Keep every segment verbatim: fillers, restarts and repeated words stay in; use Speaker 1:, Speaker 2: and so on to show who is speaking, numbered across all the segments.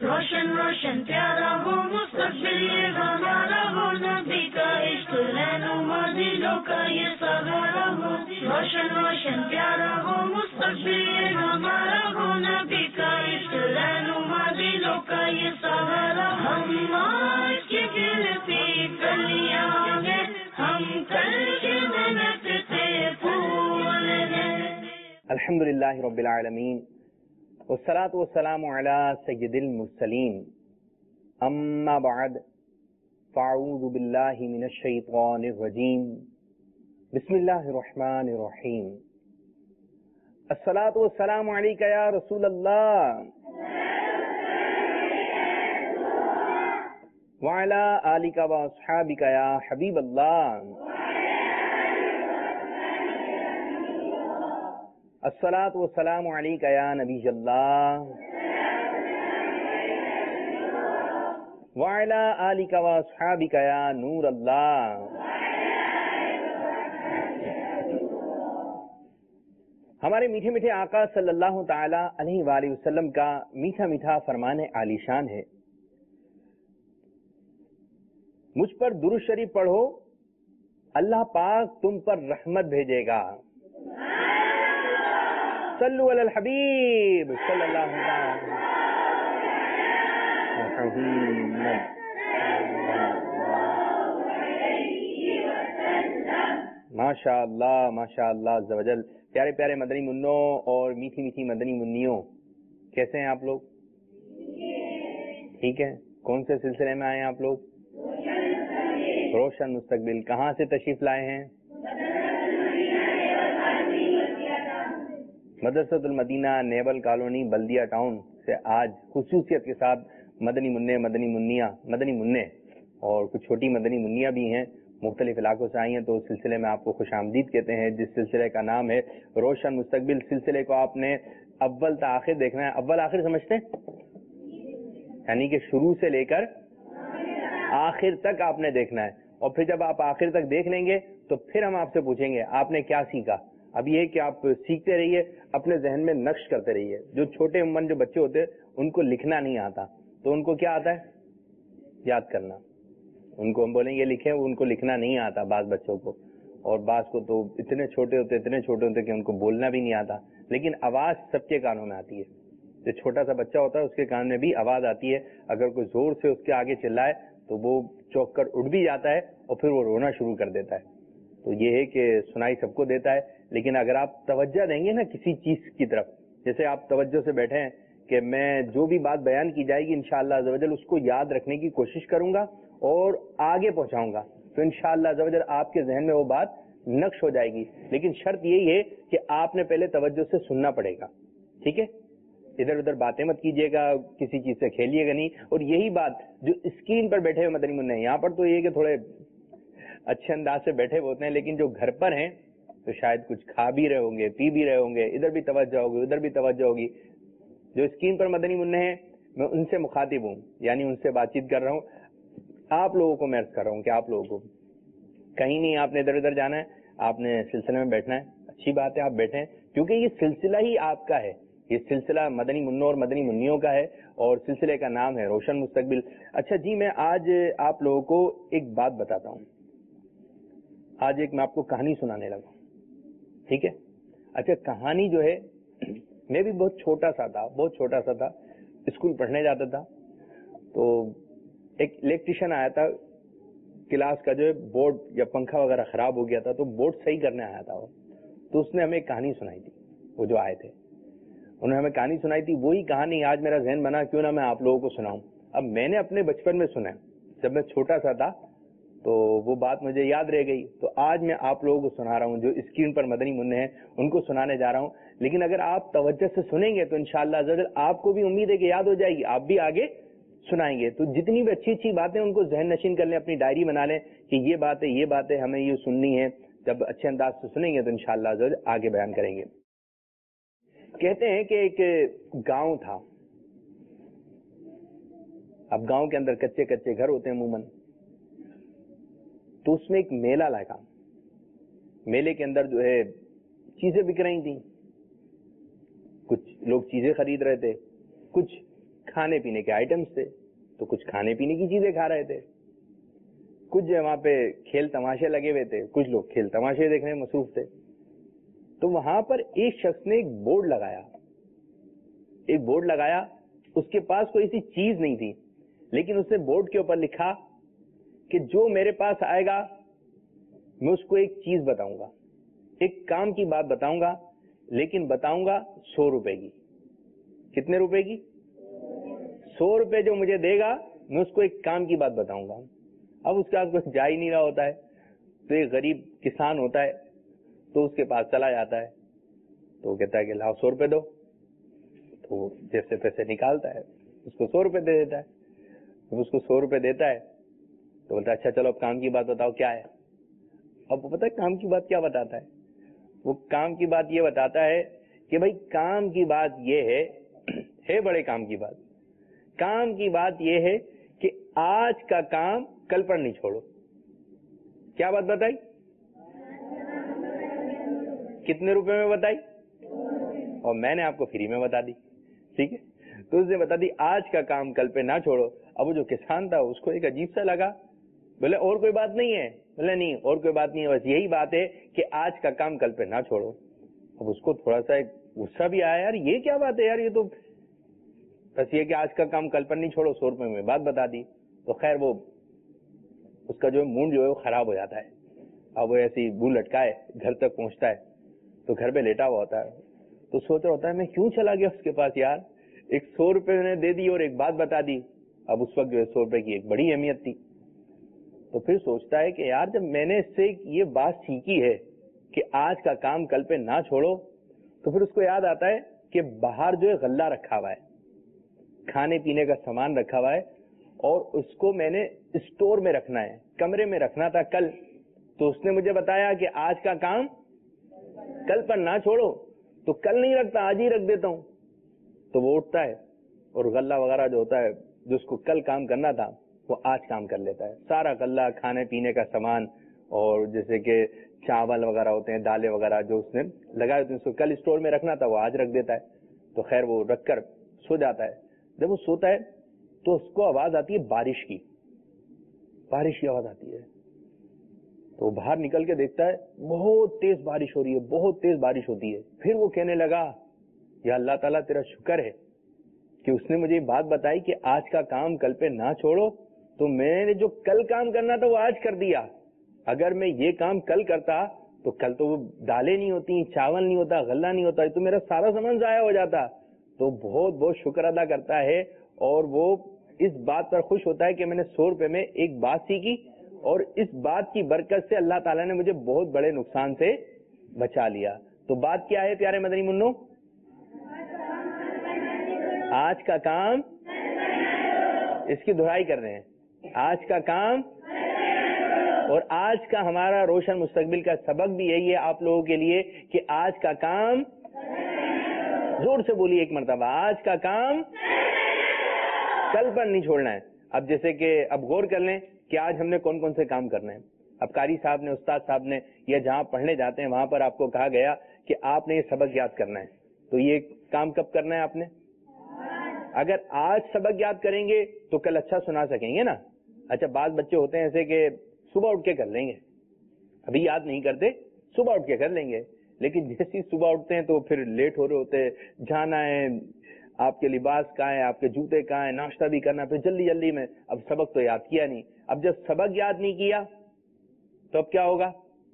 Speaker 1: روشن روشن پیارا ہو مستقبل یہ ہمارا ہو، نبی کا عشق رہنما دلوں کا یہ سہارا ہو، روشن روشن پیارا ہو مستقبل یہ ہمارا ہو، نبی کا عشق رہنما دلوں کا یہ سہارا، ہم آج کی کھلتی کلیاں ہیں، ہم کل کی محنت سے پھول ہیں۔
Speaker 2: الحمدللہ رب العالمین والصلاة والسلام على سید المرسلین، اما بعد فاعوذ باللہ من الشیطان الرجیم، بسم اللہ الرحمن الرحیم۔ الصلاة والسلام علیک یا رسول اللہ وعلی آلک واصحابک یا حبیب اللہ، الصلاۃ والسلام علیک یا نبی اللہ وعلی آلک واصحابک یا نور اللہ۔ ہمارے میٹھے میٹھے آقا صلی اللہ تعالی علیہ وآلہ وسلم کا میٹھا میٹھا فرمان عالی شان ہے، مجھ پر درود شریف پڑھو اللہ پاک تم پر رحمت بھیجے گا، صلو علی الحبیب صلی اللہ علیہ وسلم۔ ماشاء اللہ ماشاء اللہ عز و جل۔ پیارے پیارے مدنی منوں اور میٹھی میٹھی مدنی منیوں، کیسے ہیں آپ لوگ؟ ٹھیک ہے۔ کون سے سلسلے میں آئے ہیں آپ لوگ؟ روشن مستقبل۔ کہاں سے تشریف لائے ہیں؟ مدرسۃ المدینہ نیول کالونی بلدیہ ٹاؤن سے آج خصوصیت کے ساتھ مدنی منع مدنی منیا مدنی منع اور کچھ چھوٹی مدنی منیا بھی ہیں، مختلف علاقوں سے آئی ہیں، تو اس سلسلے میں آپ کو خوش آمدید کہتے ہیں، جس سلسلے کا نام ہے روشن مستقبل۔ سلسلے کو آپ نے اول تا آخر دیکھنا ہے۔ اول آخر سمجھتے ہیں؟ یعنی کہ شروع سے لے کر آخر تک آپ نے دیکھنا ہے، اور پھر جب آپ آخر تک دیکھ لیں گے تو پھر ہم آپ سے پوچھیں گے آپ نے کیا سیکھا۔ اب یہ کہ آپ سیکھتے رہیے، اپنے ذہن میں نقش کرتے رہیے۔ جو چھوٹے عمر جو بچے ہوتے ہیں ان کو لکھنا نہیں آتا، تو ان کو کیا آتا ہے؟ یاد کرنا۔ ان کو ہم بولیں یہ لکھیں، ان کو لکھنا نہیں آتا بعض بچوں کو، اور بعض کو تو اتنے چھوٹے ہوتے اتنے چھوٹے ہوتے کہ ان کو بولنا بھی نہیں آتا، لیکن آواز سب کے کانوں میں آتی ہے۔ جو چھوٹا سا بچہ ہوتا ہے اس کے کان میں بھی آواز آتی ہے، اگر کوئی زور سے اس کے آگے چلائے تو وہ چوک کر اٹھ بھی جاتا ہے اور پھر وہ رونا شروع کر دیتا ہے۔ تو یہ ہے کہ سنائی سب کو دیتا ہے، لیکن اگر آپ توجہ دیں گے نا کسی چیز کی طرف، جیسے آپ توجہ سے بیٹھے ہیں کہ میں جو بھی بات بیان کی جائے گی انشاءاللہ عز و جل اس کو یاد رکھنے کی کوشش کروں گا اور آگے پہنچاؤں گا، تو انشاءاللہ عز و جل آپ کے ذہن میں وہ بات نقش ہو جائے گی۔ لیکن شرط یہی ہے کہ آپ نے پہلے توجہ سے سننا پڑے گا، ٹھیک ہے؟ ادھر ادھر باتیں مت کیجیے گا، کسی چیز سے کھیلیے گا نہیں۔ اور یہی بات جو اسکرین پر بیٹھے ہوئے مدنی منع ہیں، یہاں پر تو یہ کہ تھوڑے اچھے انداز سے بیٹھے ہوتے ہیں، لیکن جو گھر پر ہیں تو شاید کچھ کھا بھی رہے ہوں گے، پی بھی رہے ہوں گے، ادھر بھی توجہ ہوگی ادھر بھی توجہ ہوگی۔ جو اسکرین پر مدنی منع ہیں میں ان سے مخاطب ہوں، یعنی ان سے بات چیت کر رہا ہوں۔ آپ لوگوں کو میں عرض کر رہا ہوں کہ آپ لوگوں کو کہیں نہیں آپ نے ادھر ادھر جانا ہے، آپ نے سلسلے میں بیٹھنا ہے۔ اچھی بات ہے آپ بیٹھیں، کیونکہ یہ سلسلہ ہی آپ کا ہے، یہ سلسلہ مدنی منوں اور مدنی منیوں کا ہے، اور سلسلے کا نام ہے روشن مستقبل۔ اچھا جی، میں آج آپ لوگوں کو ایک بات بتاتا ہوں۔ آج ایک میں آپ کو کہانی سنانے لگا، ٹھیک ہے؟ اچھا کہانی جو ہے، میں بھی بہت چھوٹا سا تھا بہت چھوٹا سا تھا اسکول پڑھنے جاتا تھا، تو ایک الیکٹریشین آیا تھا، کلاس کا جو ہے بورڈ یا پنکھا وغیرہ خراب ہو گیا تھا تو بورڈ صحیح کرنے آیا تھا وہ، تو اس نے ہمیں ایک کہانی سنائی تھی۔ وہ جو آئے تھے انہوں نے ہمیں کہانی سنائی تھی، وہی کہانی آج میرا ذہن بنا کیوں نہ میں آپ لوگوں کو سناؤں۔ اب میں نے اپنے بچپن میں سنا ہے، جب میں چھوٹا سا تھا تو وہ بات مجھے یاد رہ گئی، تو آج میں آپ لوگوں کو سنا رہا ہوں۔ جو اسکرین پر مدنی منع ہیں ان کو سنانے جا رہا ہوں، لیکن اگر آپ توجہ سے سنیں گے تو انشاءاللہ عز و جل آپ کو بھی امید ہے کہ یاد ہو جائے گی، آپ بھی آگے سنائیں گے۔ تو جتنی بھی اچھی اچھی باتیں ان کو ذہن نشین کر لیں، اپنی ڈائری بنا لیں کہ یہ باتیں یہ باتیں ہمیں یہ سننی ہے۔ جب اچھے انداز سے سنیں گے تو انشاءاللہ عز و جل آگے بیان کریں گے۔ کہتے ہیں کہ ایک گاؤں تھا، اب گاؤں کے اندر کچے کچے گھر ہوتے ہیں عموماً، تو اس میں ایک میلہ لگا۔ میلے کے اندر جو ہے چیزیں بک رہی تھیں، کچھ لوگ چیزیں خرید رہے تھے، کچھ کھانے پینے کے آئٹمس تھے، تو کچھ کھانے پینے کی چیزیں کھا رہے تھے، کچھ جو وہاں پہ کھیل تماشے لگے ہوئے تھے، کچھ لوگ کھیل تماشے دیکھنے میں مصروف تھے. تو وہاں پر ایک شخص نے ایک بورڈ لگایا ایک بورڈ لگایا اس کے پاس کوئی ایسی چیز نہیں تھی، لیکن اس نے بورڈ کے اوپر لکھا کہ جو میرے پاس آئے گا میں اس کو ایک چیز بتاؤں گا، ایک کام کی بات بتاؤں گا، لیکن بتاؤں گا سو روپے کی. کتنے روپے کی؟ سو روپے جو مجھے دے گا میں اس کو ایک کام کی بات بتاؤں گا. اب اس کے پاس کچھ جا ہی نہیں رہا ہوتا ہے، تو ایک غریب کسان ہوتا ہے تو اس کے پاس چلا جاتا ہے، تو وہ کہتا ہے کہ لاؤ سو روپے دو، تو جیسے پیسے نکالتا ہے اس کو سو روپے دے دیتا ہے. جب اس کو سو روپے دیتا ہے تو بولتا ہے اچھا چلو اب کام کی بات بتاؤ کیا ہے. اب وہ پتا ہے کام کی بات کیا بتاتا ہے؟ وہ کام کی بات یہ بتاتا ہے کہ بھائی کام کی بات یہ ہے ہے بڑے کام کی بات کام کی بات یہ ہے کہ آج کا کام کل پر نہیں چھوڑو. کیا بات بتائی؟ کتنے روپے میں بتائی؟ اور میں نے آپ کو فری میں بتا دی. ٹھیک ہے، تو اس نے بتا دی آج کا کام کل پہ نہ چھوڑو. اب وہ جو کسان تھا اس کو ایک عجیب سا لگا، بولے اور کوئی بات نہیں ہے؟ بولے نہیں اور کوئی بات نہیں ہے، بس یہی بات ہے کہ آج کا کام کل پہ نہ چھوڑو. اب اس کو تھوڑا سا غصہ بھی آیا، یار یہ کیا بات ہے یار، یہ تو بس یہ کہ آج کا کام کل پر نہیں چھوڑو، سو روپے میں بات بتا دی. تو خیر وہ اس کا جو مونڈ جو ہے وہ خراب ہو جاتا ہے. اب وہ ایسی منہ لٹکائے گھر تک پہنچتا ہے تو گھر پہ لیٹا ہوا ہوتا ہے، تو سوچ رہا ہوتا ہے میں کیوں چلا گیا اس کے پاس یار، ایک سو روپے میں نے دے دی اور ایک بات بتا دی. اب اس وقت جو ہے سو روپے کی ایک بڑی اہمیت تھی. تو پھر سوچتا ہے کہ یار جب میں نے اس سے یہ بات سیکھی ہے کہ آج کا کام کل پہ نہ چھوڑو، تو پھر اس کو یاد آتا ہے کہ باہر جو ہے غلہ رکھا ہوا ہے، کھانے پینے کا سامان رکھا ہوا ہے، اور اس کو میں نے اسٹور میں رکھنا ہے، کمرے میں رکھنا تھا کل. تو اس نے مجھے بتایا کہ آج کا کام کل پر نہ چھوڑو، تو کل نہیں رکھتا آج ہی رکھ دیتا ہوں. تو وہ اٹھتا ہے اور غلہ وغیرہ جو ہوتا ہے جو اس کو کل کام کرنا تھا وہ آج کام کر لیتا ہے. سارا غلہ کھانے پینے کا سامان اور جیسے کہ چاول وغیرہ ہوتے ہیں، دالیں وغیرہ جو اس نے لگائے ہوتے ہیں اس کو کل اسٹور میں رکھنا تھا وہ آج رکھ دیتا ہے. تو خیر وہ رکھ کر سو جاتا ہے. جب وہ سوتا ہے تو اس کو آواز آتی ہے بارش کی بارش کی آواز آتی ہے. تو باہر نکل کے دیکھتا ہے بہت تیز بارش ہو رہی ہے، بہت تیز بارش ہوتی ہے. پھر وہ کہنے لگا یا اللہ تعالیٰ تیرا شکر ہے کہ اس نے مجھے یہ بات بتائی کہ آج کا کام کل پہ نہ چھوڑو، تو میں نے جو کل کام کرنا تھا وہ آج کر دیا. اگر میں یہ کام کل کرتا تو کل تو وہ دالیں نہیں ہوتی، چاول نہیں ہوتا، غلہ نہیں ہوتا، تو میرا سارا سامان ضائع ہو جاتا. تو بہت بہت شکر ادا کرتا ہے اور وہ اس بات پر خوش ہوتا ہے کہ میں نے سو روپے میں ایک بات سیکھی، اور اس بات کی برکت سے اللہ تعالیٰ نے مجھے بہت بڑے نقصان سے بچا لیا. تو بات کیا ہے پیارے مدنی منو؟ آج کا کام، اس کی دہرائی کر رہے ہیں، آج کا کام. اور آج کا ہمارا روشن مستقبل کا سبق بھی یہی ہے آپ لوگوں کے لیے کہ آج کا کام، زور سے بولیے ایک مرتبہ، آج کا کام کل پر نہیں چھوڑنا ہے. اب جیسے کہ اب غور کر لیں کہ آج ہم نے کون کون سے کام کرنے ہیں. اب قاری صاحب نے، استاد صاحب نے، یا جہاں پڑھنے جاتے ہیں وہاں پر آپ کو کہا گیا کہ آپ نے یہ سبق یاد کرنا ہے. تو یہ کام کب کرنا ہے آپ نے؟ اگر آج سبق یاد کریں گے تو کل اچھا سنا سکیں گے نا. اچھا بعض بچے ہوتے ہیں ایسے کہ صبح اٹھ کے کر لیں گے، ابھی یاد نہیں کرتے، صبح اٹھ کے کر لیں گے، لیکن جیسے صبح اٹھتے ہیں تو پھر لیٹ ہو رہے ہوتے، جانا ہے، آپ کے لباس کہاں ہے، آپ کے جوتے کہاں ہیں، ناشتہ بھی کرنا، پھر جلدی جلدی میں اب سبق تو یاد کیا نہیں. اب جب سبق یاد نہیں کیا تو اب کیا ہوگا؟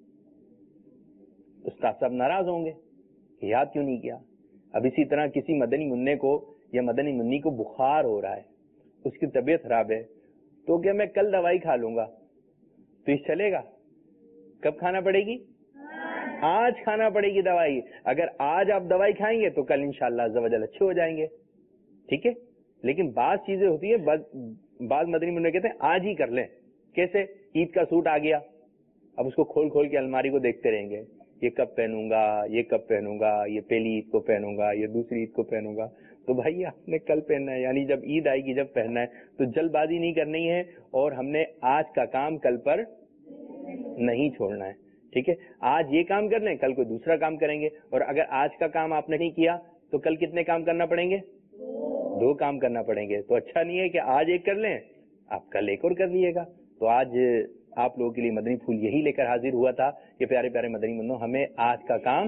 Speaker 2: استاد صاحب ناراض ہوں گے کہ یاد کیوں نہیں کیا. اب اسی طرح کسی مدنی منع کو یا مدنی منی کو بخار ہو رہا ہے، اس کی طبیعت خراب ہے، تو کیا میں کل دوائی کھا لوں گا تو یہ چلے گا؟ کب کھانا پڑے گی؟ آج کھانا پڑے گی دوائی. اگر آج آپ دوائی کھائیں گے تو کل انشاءاللہ عز و جل اچھے ہو جائیں گے. ٹھیک ہے، لیکن بعض چیزیں ہوتی ہیں، بعض مدنی منع کہتے ہیں آج ہی کر لیں. کیسے؟ عید کا سوٹ آ گیا، اب اس کو کھول کھول کے الماری کو دیکھتے رہیں گے، یہ کب پہنوں گا، یہ کب پہنوں گا، یہ پہلی عید کو پہنوں گا، یہ دوسری عید کو پہنوں گا. تو بھائی آپ نے کل پہننا ہے، یعنی جب عید آئے گی جب پہننا ہے. تو جلد بازی نہیں کرنی ہے اور ہم نے آج کا کام کل پر نہیں چھوڑنا ہے. ٹھیک ہے، آج یہ کام کر لیں، کل کوئی دوسرا کام کریں گے. اور اگر آج کا کام آپ نے نہیں کیا تو کل کتنے کام کرنا پڑیں گے؟ دو کام کرنا پڑیں گے. تو اچھا نہیں ہے کہ آج ایک کر لیں, آپ کل ایک اور کر لیے گا. تو آج آپ لوگوں کے لیے مدنی پھول یہی لے کر حاضر ہوا تھا کہ پیارے پیارے مدنی منوں, ہمیں آج کا کام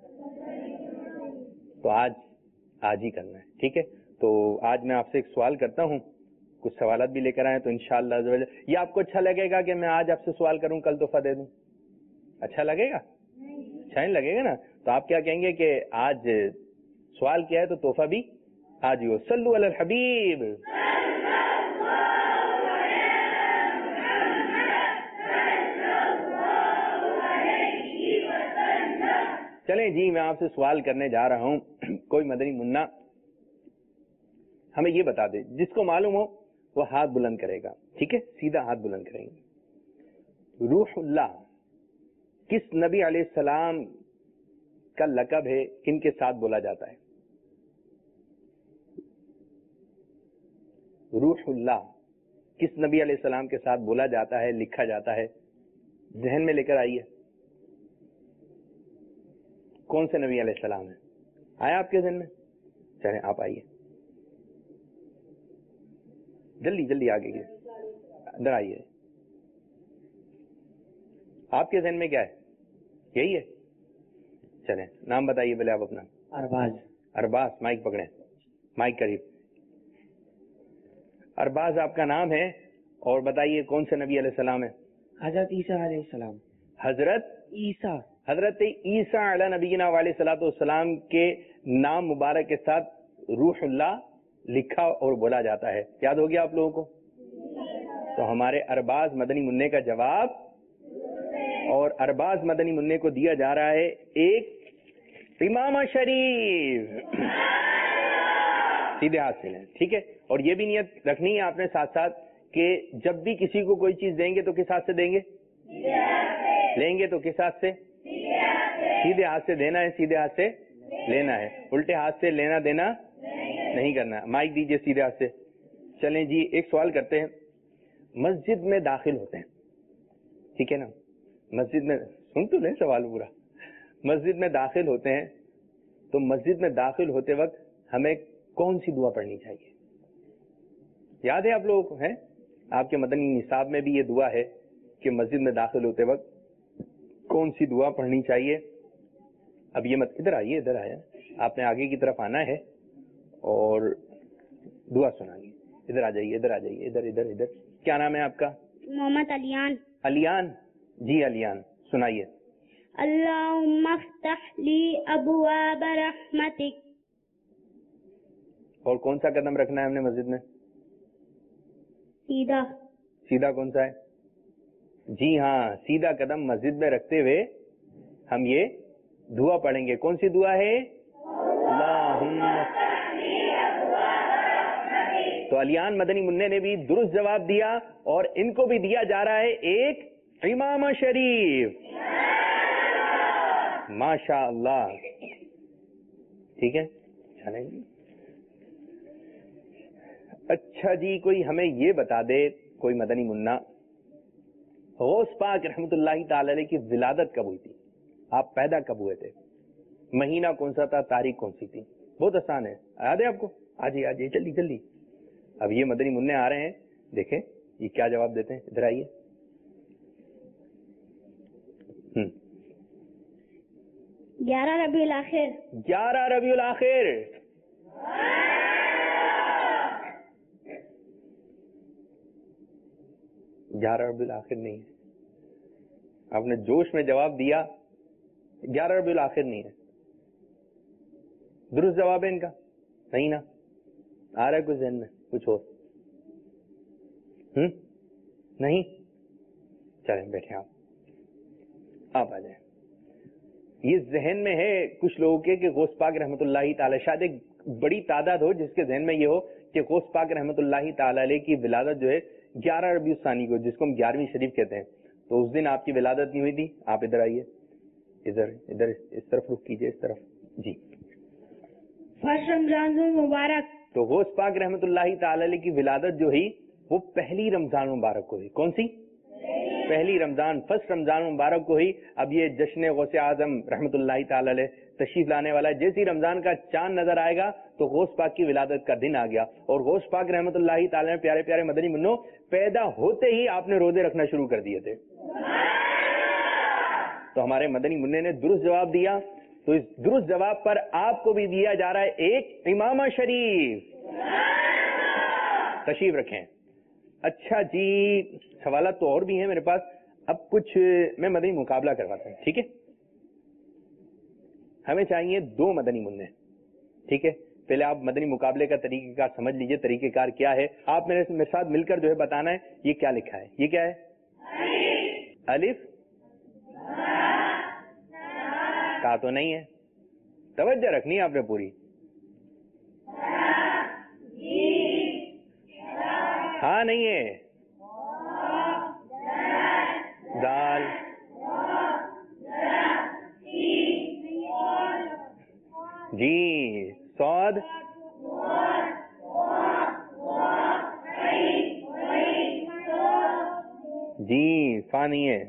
Speaker 2: تو آج آج ہی کرنا ہے. ٹھیک ہے, تو آج میں آپ سے ایک سوال کرتا ہوں, کچھ سوالات بھی لے کر آئے تو انشاءاللہ عز و جل. یہ آپ کو اچھا لگے گا کہ میں آج آپ سے سوال کروں, کل تحفہ دے دوں؟ اچھا لگے گا؟ اچھا نہیں لگے گا نا. تو آپ کیا کہیں گے کہ آج سوال کیا ہے تو تحفہ بھی آج ہی ہو. صلو علی الحبیب. چلیں جی, میں آپ سے سوال کرنے جا رہا ہوں. کوئی مدنی منا ہمیں یہ بتا دے, جس کو معلوم ہو وہ ہاتھ بلند کرے گا. ٹھیک ہے, سیدھا ہاتھ بلند کریں گے. روح اللہ کس نبی علیہ السلام کا لقب ہے, کن کے ساتھ بولا جاتا ہے؟ روح اللہ کس نبی علیہ السلام کے ساتھ بولا جاتا ہے, لکھا جاتا ہے؟ ذہن میں لے کر آئیے. کون سے نبی علیہ السلام ہے؟ آیا آپ کے ذہن میں؟ چلیں آپ آئیے, جلدی جلدی آگے کی اندر آئیے. آپ کے ذہن میں کیا ہے؟ یہی ہے. چلیں نام بتائیے پہلے آپ اپنا.
Speaker 3: ارباز.
Speaker 2: ارباز, مائک پکڑیں, مائک قریب. ارباز آپ کا نام ہے, اور بتائیے کون سے نبی علیہ السلام ہے؟
Speaker 3: حضرت عیسیٰ علیہ السلام.
Speaker 2: حضرت
Speaker 3: عیسیٰ
Speaker 2: حضرت عیسیٰ علیہ نبینا علیہ الصلوۃ والسلام کے نام مبارک کے ساتھ روح اللہ لکھا اور بولا جاتا ہے. یاد ہو گیا آپ لوگوں کو؟ تو ہمارے ارباز مدنی منع کا جواب, اور ارباز مدنی منع کو دیا جا رہا ہے ایک امامہ شریف. سیدھے ہاتھ سے لیں. ٹھیک ہے, اور یہ بھی نیت رکھنی ہے آپ نے ساتھ ساتھ کہ جب بھی کسی کو کوئی چیز دیں گے تو کس ہاتھ سے دیں گے؟ لیں گے تو کس ہاتھ سے؟ سیدھے ہاتھ سے دینا ہے, سیدھے ہاتھ سے لینا ہے, الٹے ہاتھ سے لینا دینا نہیں کرنا. مائک دیجئے سیدھے ہاتھ سے. چلیں جی, ایک سوال کرتے ہیں. مسجد میں داخل ہوتے ہیں, ٹھیک ہے نا, مسجد میں سن تو لیں سوال پورا. مسجد میں داخل ہوتے ہیں تو مسجد میں داخل ہوتے وقت ہمیں کون سی دعا پڑھنی چاہیے؟ یاد ہے آپ لوگوں کو؟ ہے آپ کے مدنی نصاب میں بھی یہ دعا ہے کہ مسجد میں داخل ہوتے وقت کون سی دعا پڑھنی چاہیے. اب یہ مت, ادھر آئیے, ادھر آیا, آپ نے آگے کی طرف آنا ہے اور دعا سنائیے. ادھر آ جائیے, ادھر آ جائیے, ادھر ادھر ادھر. کیا نام ہے آپ کا؟
Speaker 1: محمد علیان.
Speaker 2: علیان جی, علیان سنائیے.
Speaker 1: اللہم افتح لی ابواب رحمتک.
Speaker 2: اور کون سا قدم رکھنا ہے ہم نے مسجد میں؟
Speaker 1: سیدھا.
Speaker 2: سیدھا کون سا ہے؟ جی ہاں, سیدھا قدم مسجد میں رکھتے ہوئے ہم یہ دعا پڑھیں گے. کون سی دعا ہے؟ اللہم. تو علیان مدنی منع نے بھی درست جواب دیا, اور ان کو بھی دیا جا رہا ہے ایک امامہ شریف. ماشاء اللہ. ٹھیک ہے, چلیں گے. اچھا جی, کوئی ہمیں یہ بتا دے, کوئی مدنی منا, غوث پاک رحمت اللہ تعالی علیہ کی ولادت کب ہوئی تھی؟ آپ پیدا کب ہوئے تھے؟ مہینہ کون سا تھا؟ تاریخ کون سی تھی؟ بہت آسان ہے, یاد ہے آپ کو؟ آجیے آجیے, جلدی جلدی. اب یہ مدنی منع آ رہے ہیں, دیکھیں یہ کیا جواب دیتے ہیں. ادھر آئیے. ہم
Speaker 1: گیارہ ربیع الاخر.
Speaker 2: گیارہ ربیع الاخر. گیارہ ربیع الاخر نہیں ہے, آپ نے جوش میں جواب دیا. گیارہ ربیع الاخر نہیں ہے. درست جواب ہے ان کا نہیں نا؟ آ رہا ہے کچھ ذہن میں کچھ اور؟ ہم نہیں؟ چلیں بیٹھے آپ, آپ آ جائیں. یہ ذہن میں ہے کچھ لوگوں کے کہ غوث پاک رحمت اللہ تعالی, شاید ایک بڑی تعداد ہو جس کے ذہن میں یہ ہو کہ غوث پاک رحمت اللہ تعالی علیہ کی ولادت جو ہے گیارہ ربیع الثانی کو, جس کو ہم گیارہویں شریف کہتے ہیں, تو اس دن آپ کی ولادت نہیں ہوئی تھی. آپ ادھر آئیے, ادھر ادھر اس طرف رخ کیجئے, اس طرف جی.
Speaker 1: فرسٹ رمضان مبارک.
Speaker 2: تو غوث پاک رحمت اللہ تعالی علیہ کی ولادت جو ہوئی وہ پہلی رمضان مبارک کو ہوئی. کون سی؟ پہلی رمضان, فرسٹ رمضان مبارک کو ہوئی. اب یہ جشن غوث اعظم رحمت اللہ تعالی علیہ تشریف لانے والا ہے. جیسے ہی رمضان کا چاند نظر آئے گا تو غوث پاک کی ولادت کا دن آ گیا, اور غوث پاک رحمت اللہ تعالی نے پیارے پیارے مدنی منوں پیدا ہوتے ہی آپ نے روزے رکھنا شروع کر دیے تھے. تو ہمارے مدنی منع نے درست جواب دیا, تو اس درست جواب پر آپ کو بھی دیا جا رہا ہے ایک امامہ شریف. تشریف رکھیں. اچھا جی, سوالات تو اور بھی ہیں میرے پاس, اب کچھ میں مدنی مقابلہ کرواتا ہوں, ٹھیک ہے؟ ہمیں چاہیے دو مدنی منع, ٹھیک ہے؟ پہلے آپ مدنی مقابلے کا طریقہ کار سمجھ لیجئے. طریقہ کار کیا ہے, آپ میرے میرے ساتھ مل کر جو ہے بتانا ہے یہ کیا لکھا ہے. یہ کیا ہے؟ الف. کا تو نہیں ہے, توجہ رکھنی ہے آپ نے پوری. ہاں نہیں ہے. دال. جی. صاد. جی. فا نہیں ہے.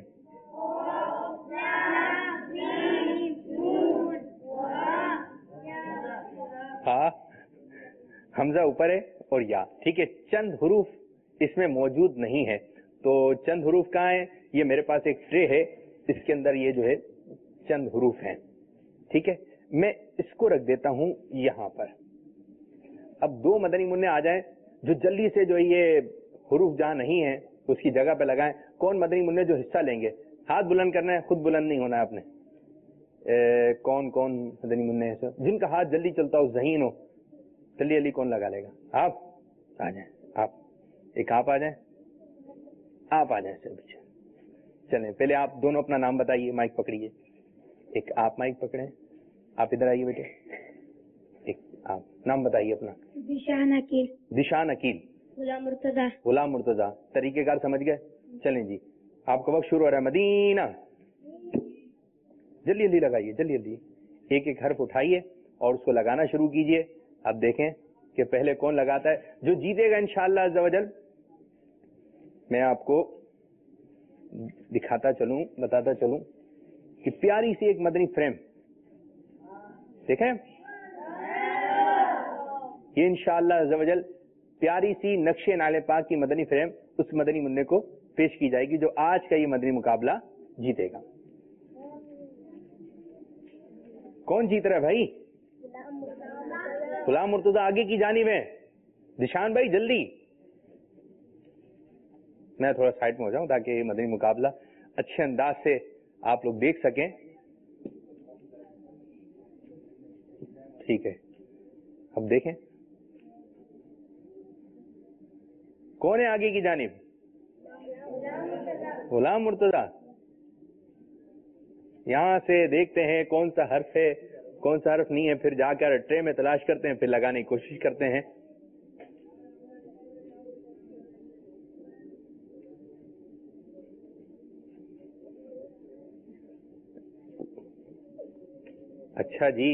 Speaker 2: ہاں حمزہ اوپر ہے اور یا, ٹھیک ہے. چند حروف اس میں موجود نہیں ہے, تو چند حروف کہاں ہیں؟ یہ میرے پاس ایک ٹرے ہے, اس کے اندر یہ جو ہے چند حروف ہیں, ٹھیک ہے. میں اس کو رکھ دیتا ہوں یہاں پر. اب دو مدنی منع آ جائیں جو جلدی سے جو یہ حروف جہاں نہیں ہیں اس کی جگہ پہ لگائیں. کون مدنی منع جو حصہ لیں گے؟ ہاتھ بلند کرنا ہے, خود بلند نہیں ہونا ہے آپ نے. اے, کون کون مدنی منع ہے سر جن کا ہاتھ جلدی چلتا ہو, ذہین ہو, جلدی جلدی کون لگا لے گا؟ آپ آ جائیں. آپ ایک آپ آ جائیں, آپ آ جائیں سر پیچھے. چلیں پہلے آپ دونوں اپنا نام بتائیے, مائک پکڑیے. ایک آپ مائک پکڑیں, آپ ادھر آئیے بیٹے. ایک آپ نام بتائیے اپنا.
Speaker 4: دشان عقیل.
Speaker 2: دشان عقیل.
Speaker 4: غلام مرتضیٰ.
Speaker 2: غلام مرتضیٰ. طریقہ کار سمجھ گئے؟ چلیں جی, آپ کا وقت شروع ہو رہا ہے. مدینہ. جلدی جلدی لگائیے, جلدی جلدی. ایک ایک حرف اٹھائیے اور اس کو لگانا شروع کیجئے. اب دیکھیں کہ پہلے کون لگاتا ہے. جو جیتے گا انشاءاللہ عز و جل, میں آپ کو دکھاتا چلوں, بتاتا چلوں کہ پیاری سی ایک مدنی فریم دیکھیں, یہ انشاءاللہ عز و جل پیاری سی نقش نالے پاک کی مدنی فریم اس مدنی منع کو پیش کی جائے گی جو آج کا یہ مدنی مقابلہ جیتے گا. کون جیت رہا ہے بھائی؟ غلام مرتضیٰ آگے کی جانب ہے. دشان بھائی جلدی. میں تھوڑا سائڈ میں ہو جاؤں تاکہ یہ مدنی مقابلہ اچھے انداز سے آپ لوگ دیکھ سکیں. ٹھیک ہے, اب دیکھیں کون ہے آگے کی جانب؟ غلام مرتضیٰ. یہاں سے دیکھتے ہیں کون سا حرف ہے کون سا حرف نہیں ہے, پھر جا کر ٹرے میں تلاش کرتے ہیں, پھر لگانے کی کوشش کرتے ہیں. اچھا جی,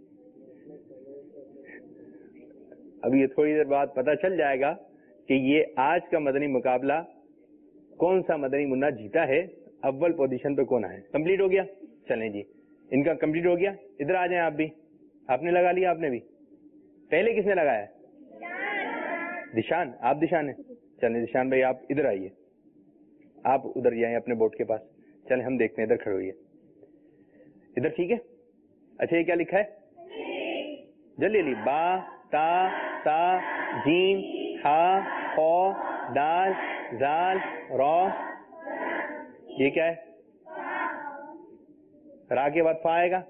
Speaker 2: اب یہ تھوڑی دیر بعد پتہ چل جائے گا کہ یہ آج کا مدنی مقابلہ کون سا مدنی منع جیتا ہے, اول پوزیشن پہ کون ہے. کمپلیٹ ہو گیا؟ چلیں جی, ان کا کمپلیٹ ہو گیا. ادھر آ جائیں آپ بھی. آپ نے لگا لیا؟ آپ نے بھی پہلے کس نے لگایا؟ دشان. آپ دشان ہیں. چلیں دشان بھائی آپ ادھر آئیے, آپ ادھر جائیں اپنے بورڈ کے پاس. چلیں ہم دیکھتے ہیں, ادھر کھڑے ہوئیے ادھر, ٹھیک ہے. اچھا یہ کیا لکھا ہے؟ جلدی جلدی. با تا تا جیم ہا خو دال زال را. یہ کیا ہے؟ را کے بعد فا آئے گا.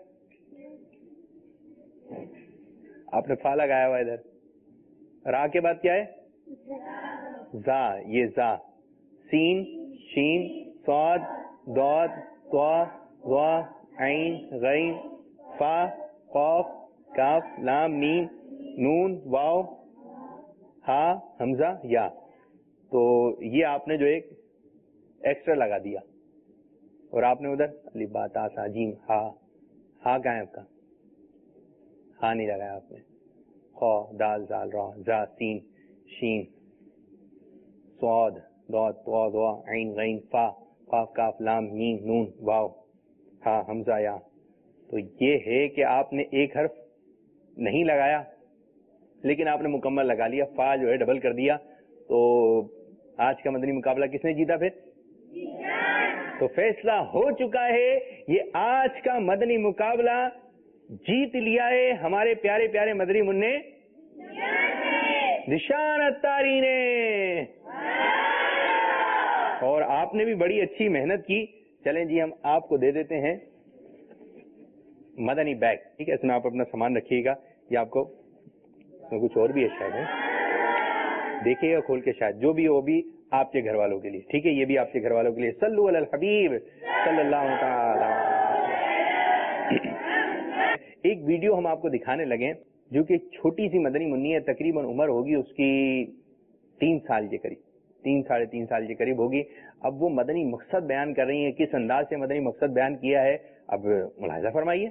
Speaker 2: آپ نے فا لگایا ہوا ادھر. را کے بعد کیا ہے؟ زا. یہ زا. سین شین صاد ضاد طا ظا عین غین فا قاف کاف لام میم نون واو ہا حمزہ یا. تو یہ آپ نے جو ایک ایکسٹرا لگا دیا, اور آپ نے ادھر الف با تا سا جیم ہا. ہا کہاں ہے آپ کا؟ ہا نہیں لگایا آپ نے. خو دال زال را زا سین شین صاد ضاد طا ظا عین غین فا قاف کاف لام میم نون واو ہا حمزہ یا. تو یہ ہے کہ آپ نے ایک حرف نہیں لگایا لیکن آپ نے مکمل لگا لیا، فا جو ہے ڈبل کر دیا. تو آج کا مدنی مقابلہ کس نے جیتا پھر؟ تو فیصلہ ہو چکا ہے، یہ آج کا مدنی مقابلہ جیت لیا ہے ہمارے پیارے پیارے مدنی منع نشان اتاری نے. اور آپ نے بھی بڑی اچھی محنت کی. چلیں جی ہم آپ کو دے دیتے ہیں مدنی بیگ. ٹھیک ہے، اس میں آپ اپنا سامان رکھیے گا. یہ آپ کو کچھ اور بھی ہے شاید ہے، دیکھیے گا کھول کے، شاید جو بھی ہو بھی آپ کے گھر والوں کے لیے. ٹھیک ہے، یہ بھی آپ کے گھر والوں کے لیے. صلو علی الحبیب صلی اللہ تعالی. ایک ویڈیو ہم آپ کو دکھانے لگے جو کہ چھوٹی سی مدنی منی ہے، تقریباً عمر ہوگی اس کی تین سال کے قریب، تین ساڑھے تین سال کے قریب ہوگی. اب وہ مدنی مقصد بیان کر رہی ہیں، کس انداز سے مدنی مقصد بیان کیا ہے اب ملاحظہ فرمائیے.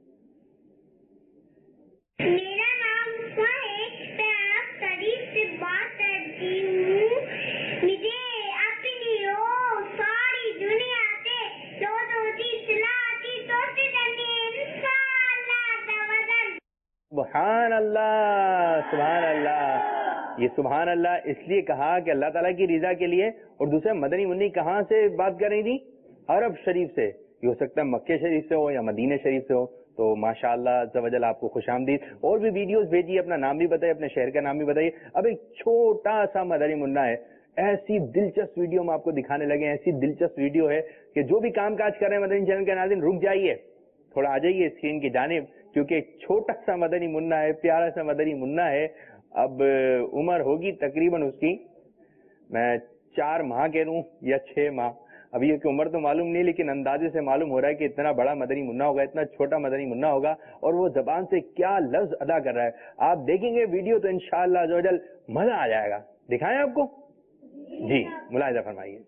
Speaker 4: میرا نام ہے، میں آپ قریب سے بات کرتی ہوں. مجھے اپنی وہ ساری دنیا سے جو دوسری صلاح آتی تو سے کرنی ہے انشاءاللہ توجہ.
Speaker 2: سبحان اللہ سبحان اللہ. یہ سبحان اللہ اس لیے کہا کہ اللہ تعالیٰ کی رضا کے لیے. اور دوسرا مدنی منی کہاں سے بات کر رہی تھی؟ عرب شریف سے. یہ ہو سکتا ہے مکہ شریف سے ہو یا مدینہ شریف سے ہو. تو ماشاءاللہ عز و جل آپ کو خوش آمدید. اور بھی ویڈیوز بھیجیے، اپنا نام بھی بتائیے، اپنے شہر کا نام بھی بتائیے. اب ایک چھوٹا سا مدنی منا ہے، ایسی دلچسپ ویڈیو ہم آپ کو دکھانے لگے ہیں. ایسی دلچسپ ویڈیو ہے کہ جو بھی کام کاج کر رہے ہیں مدنی چینل کے ناظرین رک جائیے، تھوڑا آ جائیے اسکرین کی جانب، کیونکہ ایک چھوٹا سا مدنی منا ہے، پیارا سا مدنی منا ہے. اب عمر ہوگی تقریباً اس کی، میں چار ماہ کہہ لوں یا چھ ماہ، ابھی اس کی عمر تو معلوم نہیں، لیکن اندازے سے معلوم ہو رہا ہے کہ اتنا بڑا مدنی منا ہوگا، اتنا چھوٹا مدنی منا ہوگا. اور وہ زبان سے کیا لفظ ادا کر رہا ہے آپ دیکھیں گے ویڈیو تو انشاءاللہ عز و جل مزہ آ جائے گا. دکھائیں آپ کو؟ جی ملاحظہ فرمائیے.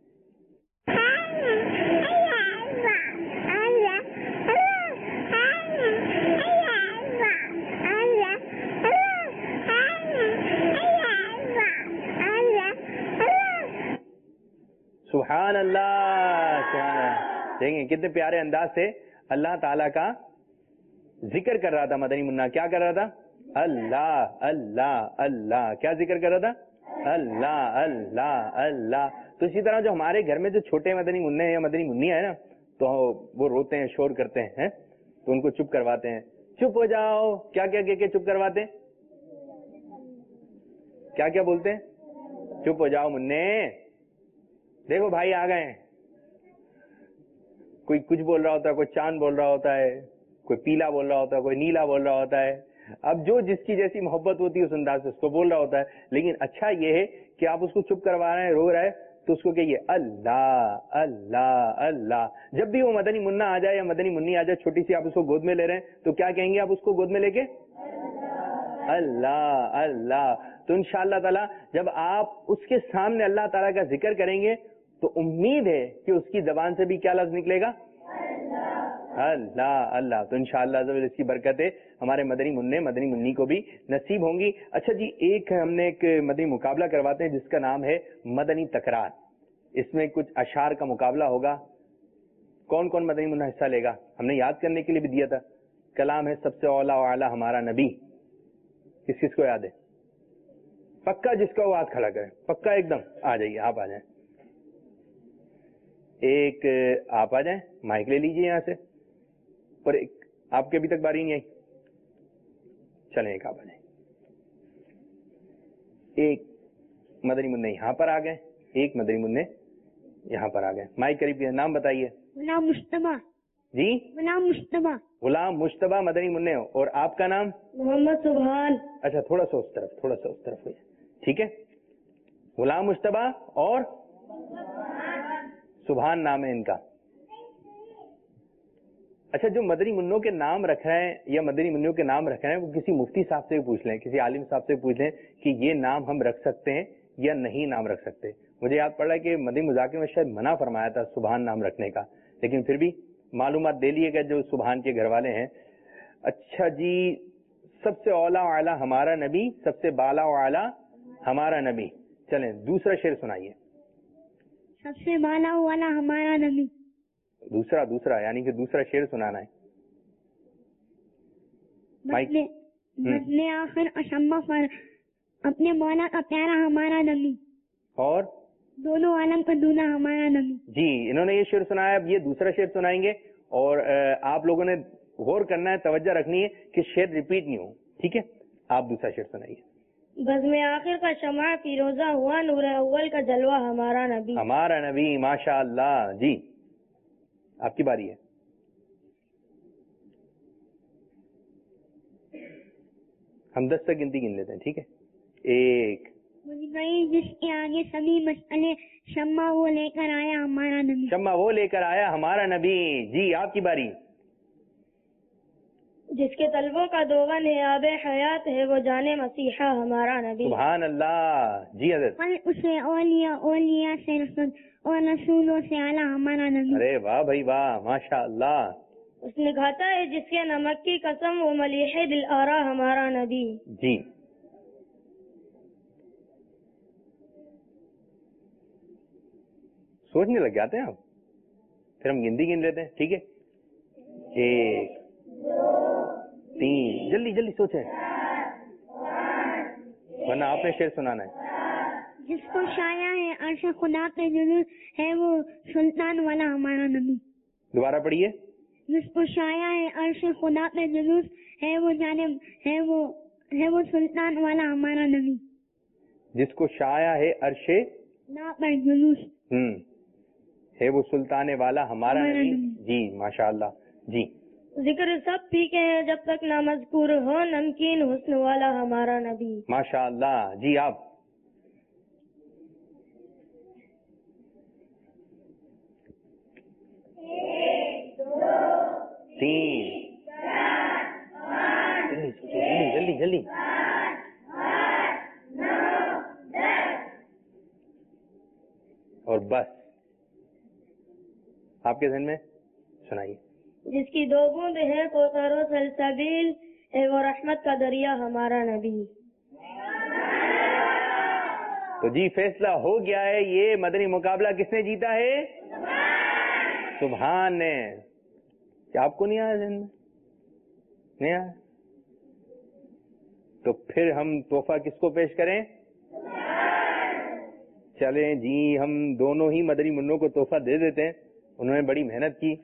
Speaker 2: سبحان اللہ سبحان اللہ. دیکھیں کتنے پیارے انداز سے اللہ تعالیٰ کا ذکر کر رہا تھا مدنی منا. کیا کر رہا تھا؟ اللہ اللہ اللہ. کیا ذکر کر رہا تھا؟ اللہ اللہ اللہ. تو اسی طرح جو ہمارے گھر میں جو چھوٹے مدنی منع ہیں یا مدنی منیا ہے نا، تو وہ روتے ہیں، شور کرتے ہیں، تو ان کو چپ کرواتے ہیں. چپ ہو جاؤ. کیا کیا کہ چپ کرواتے ہیں؟ کیا کیا بولتے ہیں؟ چپ ہو جاؤ منع. دیکھو بھائی آ گئے ہیں. کوئی کچھ بول رہا ہوتا ہے، کوئی چاند بول رہا ہوتا ہے، کوئی پیلا بول رہا ہوتا ہے، کوئی نیلا بول رہا ہوتا ہے. اب جو جس کی جیسی محبت ہوتی ہے اس انداز سے اس کو بول رہا ہوتا ہے. لیکن اچھا یہ ہے کہ آپ اس کو چپ کروا رہے ہیں، رو رہا ہے، تو اس کو کہیے اللہ اللہ اللہ. جب بھی وہ مدنی منا آ جائے یا مدنی منی آ جائے چھوٹی سی، آپ اس کو گود میں لے رہے ہیں تو کیا کہیں گے آپ اس کو گود میں لے کے؟ اللہ اللہ. تو انشاءاللہ تعالی جب آپ اس کے سامنے اللہ تعالیٰ کا ذکر کریں گے تو امید ہے کہ اس کی زبان سے بھی کیا لفظ نکلے گا؟ اللہ اللہ. تو انشاءاللہ اس کی برکتیں ہمارے مدنی منع مدنی منی کو بھی نصیب ہوں گی. اچھا جی، ایک ہم نے ایک مدنی مقابلہ کرواتے ہیں جس کا نام ہے مدنی تکرار. اس میں کچھ اشعار کا مقابلہ ہوگا. کون کون مدنی منع حصہ لے گا؟ ہم نے یاد کرنے کے لیے بھی دیا تھا. کلام ہے سب سے اولا و اعلیٰ ہمارا نبی. کس کس کو یاد ہے؟ پکا جس کا وہ ہاتھ کھڑا کرے، پکا ایک دم آ جائیے. آپ آ جائیں، ایک آپ آ جائیں، مائک لے لیجیے یہاں سے. اور ایک آپ کے ابھی تک باری نہیں آئی، چلیں ایک آپ آ جائیں. ایک مدنی منع یہاں پر آ گئے، ایک مدنی منع یہاں پر آ گئے. مائک قریب ہے. نام بتائیے.
Speaker 4: غلام مشتبہ.
Speaker 2: جی
Speaker 4: غلام مشتبہ.
Speaker 2: غلام مشتبہ مدنی منع. اور آپ کا نام؟
Speaker 4: محمد سبحان.
Speaker 2: اچھا تھوڑا سا اس طرف، تھوڑا سا اس طرف ہو جائے. ٹھیک ہے، غلام مشتبہ اور سبحان نام ہے ان کا. اچھا، جو مدنی منوں کے نام رکھ رہے ہیں یا مدنی منوں کے نام رکھ رہے ہیں وہ کسی مفتی صاحب سے پوچھ لیں، کسی عالم صاحب سے پوچھ لیں کہ یہ نام ہم رکھ سکتے ہیں یا نہیں نام رکھ سکتے. مجھے یاد پڑ رہا ہے کہ مدنی مذاکرے میں شاید منع فرمایا تھا سبحان نام رکھنے کا، لیکن پھر بھی معلومات دے لیے گا جو سبحان کے گھر والے ہیں. اچھا جی، سب سے اولا و اعلیٰ ہمارا نبی، سب سے بالا و اعلیٰ ہمارا نبی. چلیں دوسرا شعر سنائیے.
Speaker 4: سب سے بالا والا ہمارا نبی.
Speaker 2: دوسرا دوسرا یعنی کہ دوسرا شعر سنانا ہے. مائک
Speaker 4: مدن آخر اشمہ پر اپنے مولا کا پیارا ہمارا نبی
Speaker 2: اور
Speaker 4: دونوں عالم کا دونا ہمارا نبی.
Speaker 2: جی انہوں نے یہ شعر سنایا. اب یہ دوسرا شعر سنائیں گے اور آپ لوگوں نے غور کرنا ہے, توجہ رکھنی ہے کہ شعر ریپیٹ نہیں ہو. ٹھیک ہے, آپ دوسرا شعر سنائیے.
Speaker 1: بزم آخر کا شمع فیروزہ ہوا, نور اول کا جلوہ ہمارا نبی.
Speaker 2: ہمارا نبی, ماشاء اللہ. جی آپ کی باری ہے. ہم دس تک گنتی گن لیتے ہیں. ٹھیک ہے, ایک
Speaker 4: جس کے آگے سبھی مسئلے شمع وہ لے کر آیا ہمارا نبی.
Speaker 2: شمع وہ لے کر آیا ہمارا نبی. جی آپ کی باری.
Speaker 1: جس کے طلبوں کا دوغن ہے آب حیات ہے, وہ جانے مسیحا ہمارا نبی.
Speaker 2: سبحان اللہ. جی حضرت.
Speaker 4: اسے اولیاء اولیاء سے رسول اور رسولوں سے اعلیٰ ہمارا نبی.
Speaker 2: ارے واہ بھائی واہ, ماشاء اللہ.
Speaker 1: اس نے کھاتا ہے جس کے نمک کی قسم, وہ ملیح دل آرا ہمارا نبی.
Speaker 2: جی سوچنے لگ جاتے ہیں آپ, پھر ہم گنتی گن لیتے ہیں. ٹھیک ہے, ایک تین, جلدی جلدی سوچیں ورنہ آپ نے شعر سنانا ہے.
Speaker 4: جس کو شایا ہے عرش خدا پہ جلوس ہے, وہ سلطان والا ہمارا نبی.
Speaker 2: دوبارہ پڑھیے.
Speaker 4: جس کو شایا ہے عرش خدا پہ جلوس ہے, وہ جانب ہے وہ ہے وہ سلطان والا ہمارا نبی.
Speaker 2: جس کو شایا ہے عرش
Speaker 4: خدا پہ جلوس
Speaker 2: ہوں ہے, وہ سلطان والا ہمارا نبی. جی ماشاء اللہ. جی
Speaker 1: ذکر سب پھیکے ہیں جب تک نہ مذکور ہو, نمکین حسن والا ہمارا نبی.
Speaker 2: ماشاء اللہ. جی آپ. تین, جلدی جلدی جلدی. اور بس آپ کے ذہن میں سنائیے.
Speaker 1: جس کی دو بوند ہے کوثر و سلسبیل ہے, وہ رحمت کا دریا ہمارا نبی.
Speaker 2: تو جی فیصلہ ہو گیا ہے. یہ مدنی مقابلہ کس نے جیتا ہے؟ سبحان نے. کیا آپ کو نہیں آیا ذہن میں؟ نہیں آیا تو پھر ہم تحفہ کس کو پیش کریں؟ چلیں جی, ہم دونوں ہی مدنی منوں کو تحفہ دے دیتے ہیں. انہوں نے بڑی محنت کی.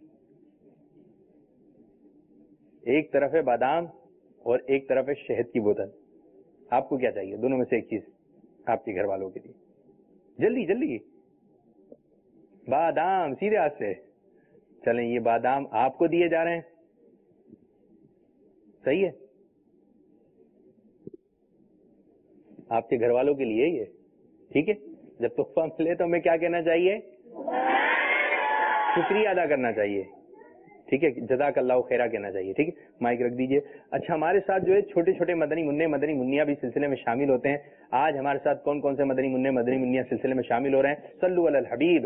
Speaker 2: ایک طرف ہے بادام اور ایک طرف ہے شہد کی بوتل. آپ کو کیا چاہیے؟ دونوں میں سے ایک چیز آپ کے گھر والوں کے لیے. جلدی جلدی. بادام, سیدھے ہاتھ سے. چلیں یہ بادام آپ کو دیے جا رہے ہیں. صحیح ہے, آپ کے گھر والوں کے لیے یہ. ٹھیک ہے, جب تحفہ ملے تو ہمیں کیا کہنا چاہیے؟ شکریہ ادا کرنا چاہیے. ٹھیک ہے, جزاک اللہ خیرہ کہنا چاہیے. ٹھیک ہے, مائک رکھ دیجئے. اچھا, ہمارے ساتھ جو ہے چھوٹے چھوٹے مدنی منع مدنی منیا بھی سلسلے میں شامل ہوتے ہیں. آج ہمارے ساتھ کون کون سے مدنی منع مدنی منیا سلسلے میں شامل ہو رہے ہیں؟ صلو علی الحبیب.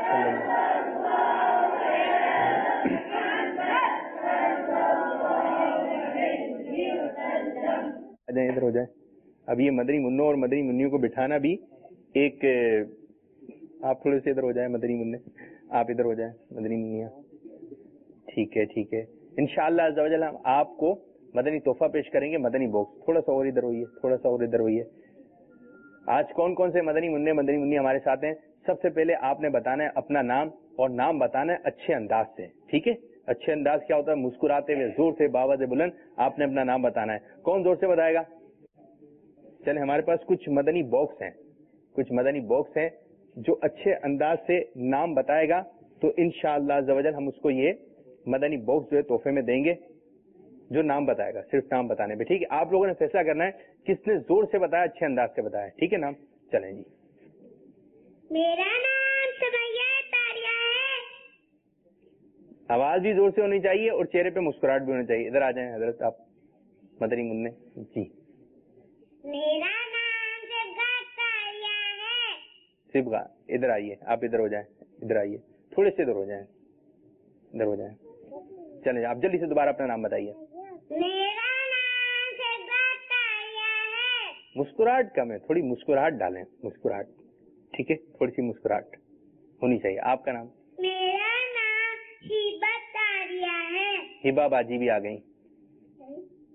Speaker 2: ادھر ہو جائے. اب یہ مدنی منوں اور مدنی منیوں کو بٹھانا بھی ایک, آپ تھوڑے سے ادھر ہو جائیں مدنی منع, آپ ادھر ہو جائیں مدنی منیا. ٹھیک ہے ٹھیک ہے, انشاءاللہ عز و جل ہم آپ کو مدنی تحفہ پیش کریں گے. مدنی باکس تھوڑا سا اور ادھر ہوئیے, تھوڑا سا اور ادھر ہوئیے. آج کون کون سے مدنی منع مدنی منی ہمارے ساتھ ہیں؟ سب سے پہلے آپ نے بتانا ہے اپنا نام, اور نام بتانا ہے اچھے انداز سے. ٹھیک ہے, اچھے انداز کیا ہوتا ہے؟ مسکراتے ہوئے زور سے باواز بلند آپ نے اپنا نام بتانا ہے. کون زور سے بتائے گا؟ چلیں, ہمارے پاس کچھ مدنی باکس ہیں, کچھ مدنی باکس ہیں جو اچھے انداز سے نام بتائے گا تو انشاءاللہ عز و جل ہم اس کو یہ مدنی باکس جو ہے تحفے میں دیں گے, جو نام بتائے گا, صرف نام بتانے پہ. ٹھیک ہے, آپ لوگوں نے فیصلہ کرنا ہے کس نے زور سے بتایا, اچھے انداز سے بتایا. ٹھیک ہے, نام چلیں جی.
Speaker 4: میرا نام سمیہ تاریہ ہے.
Speaker 2: آواز بھی زور سے ہونی چاہیے اور چہرے پہ مسکراہٹ بھی ہونی چاہیے. ادھر آ جائیں حضرت آپ مدنی منع. جی
Speaker 4: میرا نام صبغہ تاریہ ہے.
Speaker 2: صبغہ, ادھر آئیے, آپ ادھر ہو جائیں, ادھر آئیے, تھوڑے سے ادھر ہو جائیں, ادھر ہو جائیں. چلیں آپ جلدی سے دوبارہ اپنا نام بتائیے.
Speaker 4: میرا نام صبغہ تاریہ ہے.
Speaker 2: مسکراہٹ کم ہے, تھوڑی مسکراہٹ ڈالیں, مسکراہٹ. ٹھیک ہے, تھوڑی سی مسکراہٹ ہونی چاہیے. آپ کا نام؟
Speaker 4: میرا نام ہبہ تاریہ ہے.
Speaker 2: ہبہ باجی بھی آ گئی.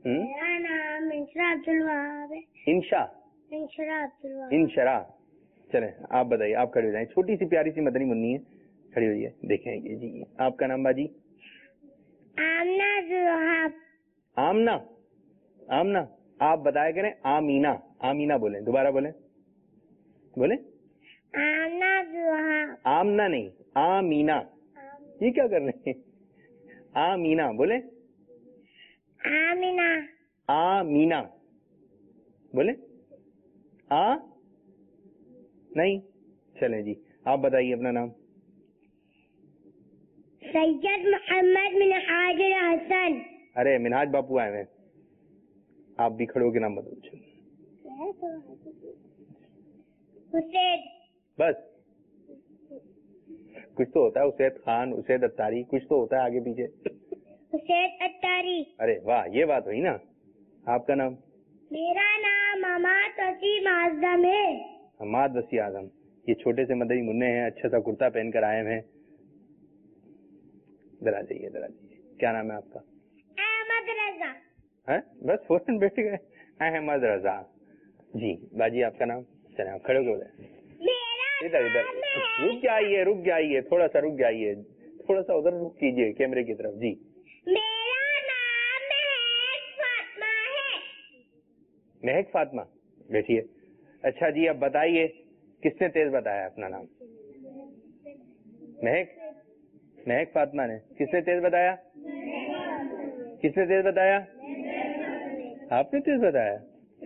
Speaker 4: میرا نام انشرا عبد الوہاب ہے.
Speaker 2: انشا
Speaker 4: انشرا عبد الوہاب.
Speaker 2: انشرا. چلیں آپ بتائیے, آپ کھڑے ہو جائیں. چھوٹی سی پیاری سی مدنی منی ہے, کھڑی ہوئی ہے, دیکھیں گے جی. آپ کا نام باجی؟
Speaker 4: آمنہ عبد الوہاب.
Speaker 2: آمنہ. آمنہ آپ بتایا کریں آمینہ. آمینہ بولیں, دوبارہ بولیں, بولیں.
Speaker 4: آمنہ عبد الوہاب.
Speaker 2: آمنہ نہیں, آمینہ. یہ کیا کر رہے ہیں؟ آمینہ بولیں.
Speaker 4: آمینہ.
Speaker 2: آمینہ بولیں. آ نہیں. چلیں جی, آپ بتائیے اپنا نام.
Speaker 4: سید محمد منہاج الحسن.
Speaker 2: ارے منہاج باپو آئے ہیں, آپ بھی کھڑے ہو کے نام بتاؤ.
Speaker 4: حسین.
Speaker 2: بس کچھ تو ہوتا ہے, اسید خان, اسید اتاری, کچھ تو ہوتا ہے آگے پیچھے.
Speaker 4: حسین اتاری.
Speaker 2: ارے واہ, یہ بات ہوئی نا. آپ کا نام؟
Speaker 4: میرا نام حماد وسیم اعظم ہے.
Speaker 2: حماد وسیم اعظم. یہ چھوٹے سے مدنی منع ہیں, اچھا سا کرتا پہن کر آئے ہیں. ادھر آ جائیے, ادھر آ جائیے. کیا نام ہے آپ کا؟
Speaker 4: احمد رضا.
Speaker 2: ہے بس فوراً بیٹھ گئے. احمد رضا جی. باجی آپ کا نام؟ چلیں آپ کھڑے ہو گئے. ادھر ادھر رک جائیے, رک جائیے, تھوڑا سا رک جائیے, تھوڑا سا ادھر رک کیجیے کیمرے کی طرف. جی.
Speaker 4: میرا نام مہک فاطمہ ہے.
Speaker 2: مہک فاطمہ, بیٹھیے. اچھا جی, اب بتائیے کس نے تیز بتایا اپنا نام؟ مہک. مہک فاطمہ نے. کس نے تیز بتایا؟ کس نے تیز بتایا؟ آپ نے تیز بتایا.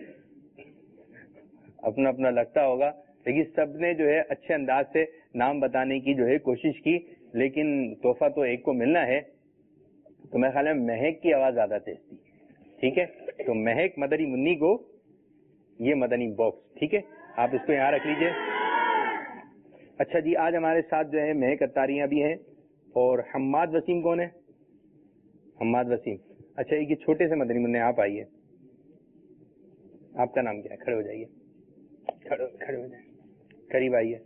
Speaker 2: اپنا اپنا لگتا ہوگا, لیکن سب نے جو ہے اچھے انداز سے نام بتانے کی جو ہے کوشش کی, لیکن تحفہ تو ایک کو ملنا ہے. تو میرے خیال میں مہک کی آواز زیادہ تیز تھی. ٹھیک ہے, تو مہک مدنی منی کو یہ مدنی باکس, ٹھیک ہے, آپ اس کو یہاں رکھ لیجئے. اچھا جی, آج ہمارے ساتھ جو ہے مہک اتاریاں بھی ہیں, اور حماد وسیم کون ہے؟ حماد وسیم. اچھا, یہ چھوٹے سے مدنی منع, آپ آئیے. آپ کا نام کیا ہے؟ کھڑے ہو جائیے, کھڑے کھڑے ہو جائیں, قریب آئیے.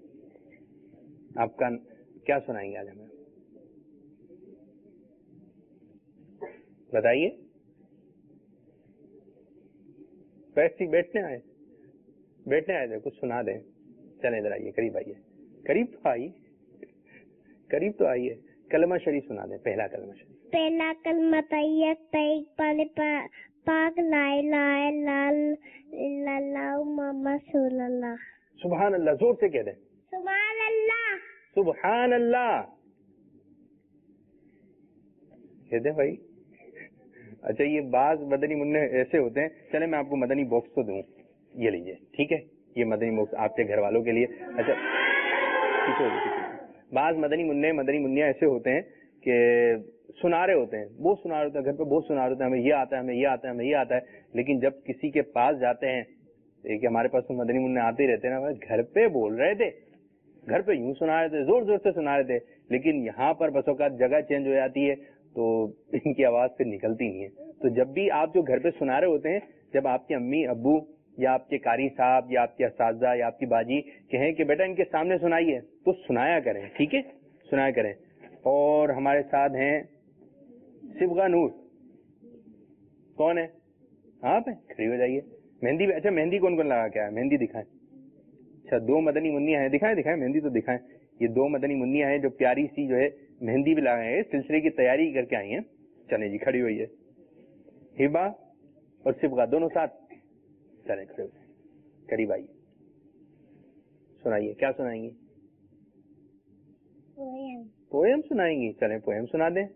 Speaker 2: آپ کا کیا سنائیں گے آج ہمیں؟ بتائیے. ویسے بیٹھنے آئے, بیٹھنے آئے تھے, کچھ سنا دیں. چلیں ادھر آئیے, قریب آئیے, قریب تو آئیے, قریب تو آئیے. کلمہ شریف سنا دیں, پہلا کلمہ شریف.
Speaker 4: پہلا کلمہ طیب طیب پالے پاک لا الہ الا اللہ محمد رسول اللہ.
Speaker 2: سبحان اللہ, زور سے کہہ دیں.
Speaker 4: سبحان اللہ.
Speaker 2: سبحان اللہ کہہ دیں بھائی. اچھا, یہ بعض مدنی منع ایسے ہوتے ہیں. چلے میں آپ کو مدنی باکس تو دوں, یہ لیجئے, ٹھیک ہے, یہ مدنی باکس آپ کے گھر والوں کے لیے. اچھا, بعض مدنی منع مدنی منیا ایسے ہوتے ہیں کہ سنا رہے ہوتے ہیں, بہت سنا رہے ہوتے ہیں, گھر پہ بہت سنا رہے ہوتے ہیں, ہمیں یہ آتا ہے, ہمیں یہ آتا ہے, ہمیں یہ آتا ہے, لیکن جب کسی کے پاس جاتے ہیں, کہ ہمارے پاس تو مدنی منع آتے ہی رہتے ہیں نا, گھر پہ بول رہے تھے, گھر پہ یوں سنا رہے تھے, زور زور سے سنا رہے تھے, لیکن یہاں پر بس اوقات جگہ چینج ہو جاتی ہے تو ان کی آواز پھر نکلتی نہیں ہے. تو جب بھی آپ جو گھر پہ سنا رہے ہوتے ہیں, جب آپ کے امی ابو یا آپ کے قاری صاحب یا آپ کے اساتذہ یا آپ کی باجی کہیں کہ بیٹا ان کے سامنے سنائیے, تو سنایا کریں, ٹھیک ہے, سنایا کریں. اور ہمارے ساتھ ہیں صبغہ نور. کون ہے؟ آپ ہیں, کھڑی ہو جائیے. مہندی. اچھا, مہندی کون کون لگا کے آیا؟ مہندی دکھائیں. اچھا, دو مدنی منیا ہیں, دکھائیں دکھائیں مہندی تو دکھائیں. یہ دو مدنی منیا ہیں جو پیاری سی جو ہے مہندی بھی لگائے ہیں, سلسلے کی تیاری کر کے آئی ہیں. چلیں جی, کھڑی ہوئی ہے. ہبا اور صبغہ دونوں ساتھ. چلیں کھڑے ہوئے, قریب آئیے, سنائیے. کیا سنائیں گی؟ پوئم سنائیں گی. چلیں پوئم سنا دیں,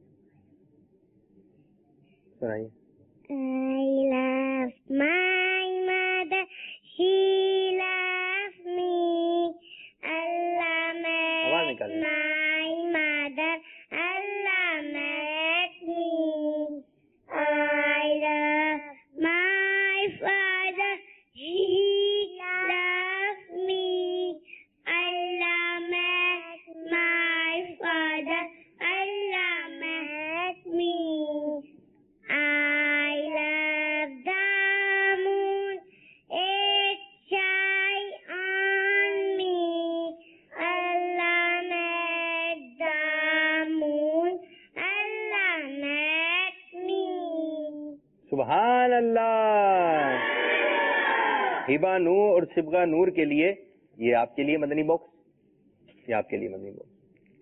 Speaker 2: سنائیے.
Speaker 4: I love my mother, she loves me. Allah makes my mother, Allah makes me. I love my father, he loves me. Allah makes my father, Allah makes me. I love the moon, it shines on me. Allah makes
Speaker 2: سبحان اللہ. ہبا نور اور صبغہ نور کے لیے یہ آپ کے لیے مدنی box, یہ آپ کے لیے مدنی باکس.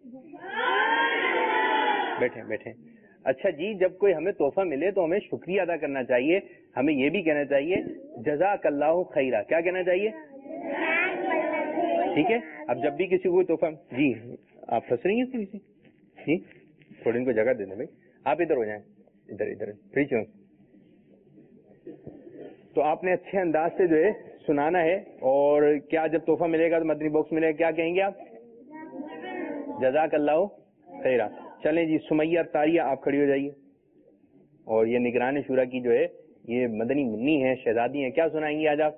Speaker 2: بیٹھے بیٹھے. اچھا جی، جب کوئی ہمیں تحفہ ملے تو ہمیں شکریہ ادا کرنا چاہیے. ہمیں یہ بھی کہنا چاہیے جزاک اللہ خیرہ. کیا کہنا چاہیے؟ ٹھیک ہے. اب جب بھی کسی کو تحفہ، جی آپ پھنس رہی ہیں کسی، جی تھوڑی ان کو جگہ دے دیں بھائی. آپ ادھر ہو جائیں، ادھر ادھر فری چون. تو آپ نے اچھے انداز سے جو ہے سنانا ہے. اور کیا جب تحفہ ملے گا تو مدنی باکس ملے گا، کیا کہیں گے آپ؟ جزاک اللہ خیرہ. چلیں جی، سمیہ طاریہ آپ کھڑی ہو جائیے. اور یہ نگران شورا کی جو ہے یہ مدنی منی ہے، شہزادی ہیں. کیا سنائیں گی آج آپ؟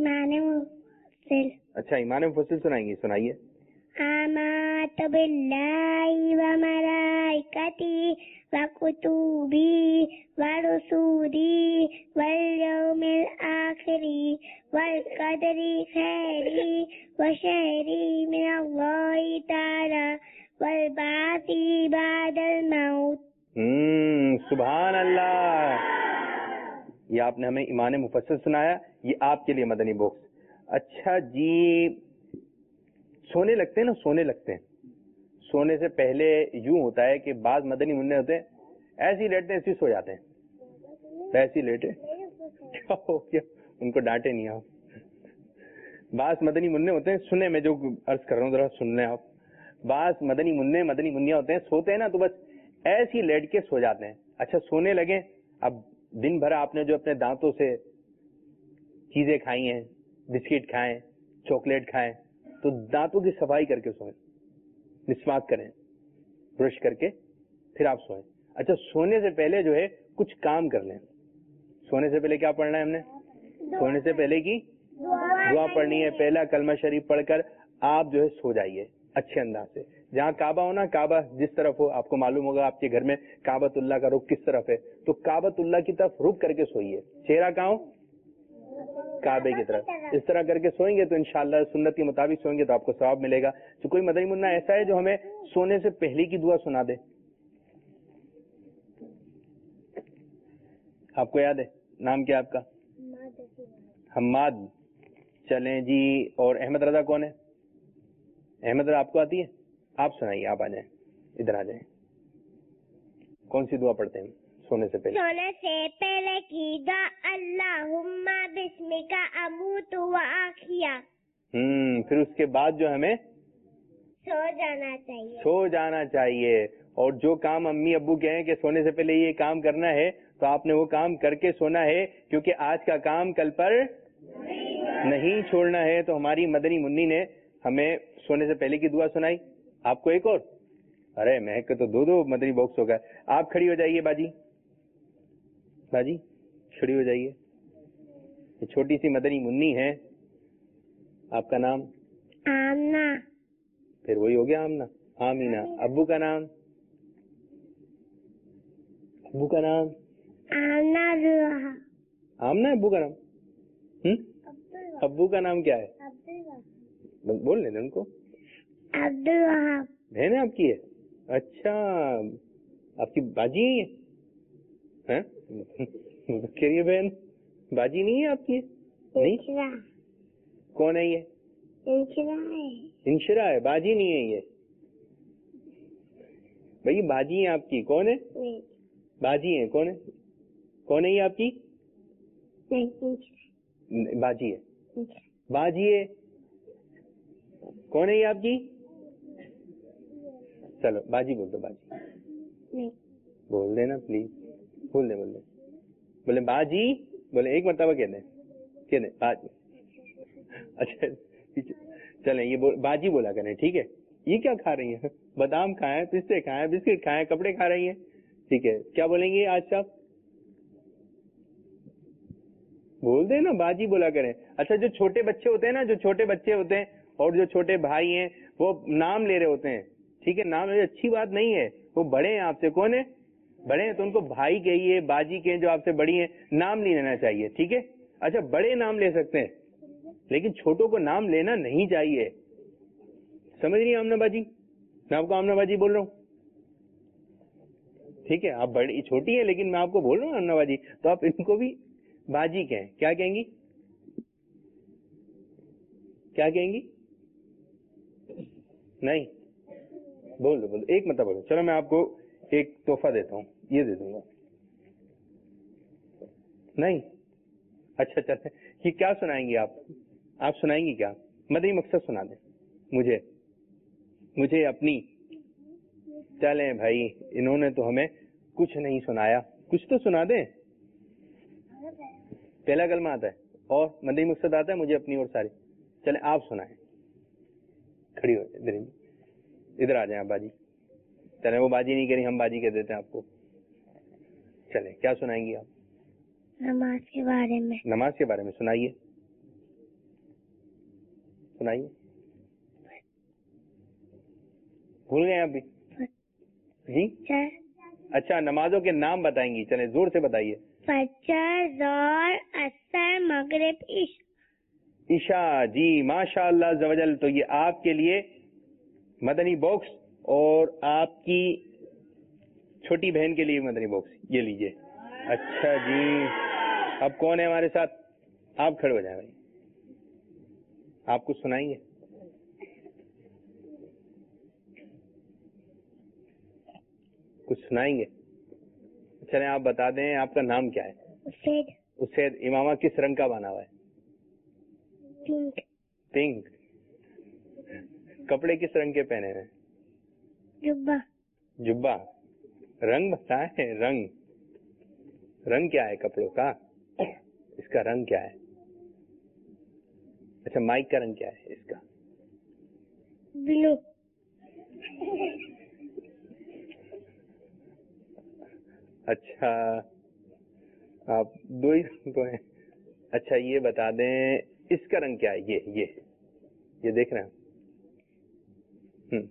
Speaker 2: اچھا ایمان مفصل سنائیں گی، سنائیے.
Speaker 4: آمنت باللہ وملائکتہ وکتبہ ورسلہ والیوم الآخر والقدر خیرہ وشرہ من اللہ تعالی والبعث بعد الموت.
Speaker 2: ہم سبحان اللہ. یہ آپ نے ہمیں ایمان مفصل سنایا، یہ آپ کے لیے مدنی باکس. اچھا جی، سونے لگتے ہیں نا، سونے لگتے ہیں. سونے سے پہلے یوں ہوتا ہے کہ بعض مدنی منع ہوتے ہیں ایسے لیٹتے ہیں، ایسے سو جاتے ہیں، ایسے لیٹے. کیا ہو گیا؟ ان کو ڈانٹے نہیں آپ. بعض مدنی منع ہوتے ہیں، سننے میں جو عرض کر رہا ہوں ذرا سن لیں آپ. بعض مدنی منع مدنی منیا ہوتے ہیں، سوتے ہیں نا تو بس ایسے لیٹ کے سو جاتے ہیں. اچھا سونے لگے، اب دن بھر آپ نے جو اپنے دانتوں سے چیزیں کھائی ہیں، بسکٹ کھائیں، چاکلیٹ کھائیں، تو دانتوں کی صفائی کر کے سوئیں، مسواک کریں، برش کر کے پھر آپ سوئیں. اچھا سونے سے پہلے جو ہے کچھ کام کر لیں. سونے سے پہلے کیا پڑھنا ہے ہم نے؟ سونے سے پہلے کی دعا پڑھنی ہے. پہلا کلمہ شریف پڑھ کر آپ جو ہے سو جائیے اچھے انداز سے. جہاں کعبہ ہو نا، کعبہ جس طرف ہو، آپ کو معلوم ہوگا آپ کے گھر میں کعبۃ اللہ کا رخ کس طرف ہے، تو کعبۃ اللہ کی طرف رخ کر کے سوئیے. چہرہ کہاں ہو؟ کعبے کی طرف. اس طرح کر کے سوئیں گے تو انشاءاللہ سنت کے مطابق سوئیں گے تو آپ کو ثواب ملے گا. تو کوئی مدنی منع ایسا ہے جو ہمیں سونے سے پہلے کی دعا سنا دے؟ آپ کو یاد ہے؟ نام کیا آپ کا؟ حماد. چلیں جی. اور احمد رضا کون ہے؟ احمد رضا آپ کو آتی ہے؟ آپ سنائیے، آپ آ جائیں، ادھر آ جائیں. کون سی دعا پڑھتے ہیں سونے سے پہلے؟
Speaker 4: سونے سے پہلے کی دعا اللہم بسمک اموت و احیا.
Speaker 2: ہم پھر اس کے بعد جو ہمیں
Speaker 4: سو جانا چاہیے،
Speaker 2: سو جانا چاہیے. اور جو کام امی ابو کہیں کہ سونے سے پہلے یہ کام کرنا ہے تو آپ نے وہ کام کر کے سونا ہے، کیونکہ آج کا کام کل پر نہیں چھوڑنا ہے. تو ہماری مدنی منی نے ہمیں سونے سے پہلے کی دعا سنائی. آپ کو ایک اور؟ ارے مہک تو دو دو مدنی باکس ہو گئے. آپ کھڑی ہو جائیے باجی، باجی کھڑی ہو جائیے. یہ چھوٹی سی مدنی منی ہے. آپ کا نام؟
Speaker 4: آمنہ.
Speaker 2: پھر وہی ہو گیا آمنہ. آمینہ. ابو کا نام؟ ابو کا نام؟
Speaker 4: آمنہ عبدالوہاب.
Speaker 2: آمنہ ابو کا نام؟ ابو کا نام کیا ہے؟ بول لیں ان کو.
Speaker 4: عبدالوہاب.
Speaker 2: بہن ہے آپ کی؟ ہے اچھا، آپ کی باجی ہے؟ کہیے بہن باجی نہیں ہے آپ کی؟ نہیں. کون ہے یہ؟
Speaker 4: انشرا ہے.
Speaker 2: انشرا ہے، باجی نہیں ہے یہ. بھائی باجی ہیں آپ کی. کون ہے؟ باجی ہیں. کون ہے؟ کون ہے یہ آپ کی؟ باجی ہے. باجی ہے. کون ہے یہ آپ کی؟ چلو باجی بول دو. باجی بول دینا پلیز. بول دیں بول دیں بولے باجی. بولے ایک مرتبہ کہہ دیں کہہ دیں باجی. اچھا چلیں یہ باجی بولا کریں، ٹھیک ہے. یہ کیا کھا رہی ہیں؟ بادام کھائیں، پستے کھائیں، بسکٹ کھائیں، کپڑے کھا رہی ہیں، ٹھیک ہے. کیا بولیں گے آج آپ؟ بول دیں نا باجی بولا کریں. اچھا جو چھوٹے بچے ہوتے ہیں نا، جو چھوٹے بچے ہوتے ہیں اور جو چھوٹے بھائی ہیں وہ نام لے رہے ہوتے ہیں، ٹھیک ہے. نام لے اچھی بات نہیں ہے. وہ بڑے ہیں آپ سے. کون ہے؟ بڑے ہیں تو ان کو بھائی کہیے، باجی کہیں. جو آپ سے بڑی ہیں نام نہیں لینا چاہیے، ٹھیک ہے. اچھا بڑے نام لے سکتے ہیں لیکن چھوٹوں کو نام لینا نہیں چاہیے. سمجھ نہیں آمنہ باجی؟ میں آپ کو آمنہ باجی بول رہا ہوں، ٹھیک ہے. آپ بڑی چھوٹی ہیں لیکن میں آپ کو بول رہا ہوں آمنہ باجی. تو آپ ان کو بھی बाजी कहें, क्या कहेंगी? क्या कहेंगी? नहीं, बोल दो बोल दो, एक मतलब बोलो। चलो मैं आपको एक तोहफा देता हूँ, ये दे दूंगा। नहीं, अच्छा चलते, ये क्या सुनाएंगी आप? आप सुनाएंगी क्या? मदनी मकसद सुना दें मुझे, मुझे अपनी। चलें भाई, इन्होंने तो हमें कुछ नहीं सुनाया, कुछ तो सुना दें। पहला कलमा आता है और मदनी मकसद आता है मुझे अपनी और सारी। चलें आप सुनाएं, खड़ी हो इधर, इधर आ जाए आप बाजी। चलें, वो बाजी नहीं करी, हम बाजी कह देते हैं आपको। चलें, क्या सुनाएंगी आप?
Speaker 4: नमाज के बारे में।
Speaker 2: नमाज के बारे में सुनाइए, सुनाइए। भूल गए आप भी जी? अच्छा, नमाजों के नाम बताएंगी, चलें जोर से बताइए।
Speaker 4: फजर, ज़ोहर, असर, मगरिब, इशा।
Speaker 2: ईशा जी, माशाअल्लाह अज़्ज़वजल। तो ये आपके लिए मदनी बॉक्स और आपकी छोटी बहन के लिए मदनी बॉक्स, ये लीजिए। अच्छा जी, अब कौन है हमारे साथ? आप खड़े हो जाए भाई, आप कुछ सुनाएंगे? कुछ सुनाएंगे? चलें आप बता दें, आपका नाम क्या है?
Speaker 4: उसेद।
Speaker 2: उसेद। इमामा किस रंग का बना हुआ है?
Speaker 4: पिंक।
Speaker 2: पिंक। कपड़े किस रंग के पहने हैं?
Speaker 4: जुब्बा।
Speaker 2: जुब्बा। रंग बताएं, रंग रंग क्या है कपड़ों का? इसका रंग क्या है? अच्छा, माइक का रंग क्या है इसका?
Speaker 4: ब्लू।
Speaker 2: अच्छा, आप दो ही रंग तो हैं। अच्छा, ये बता दें, इसका रंग क्या है? ये ये ये देख रहे हैं? हम्म,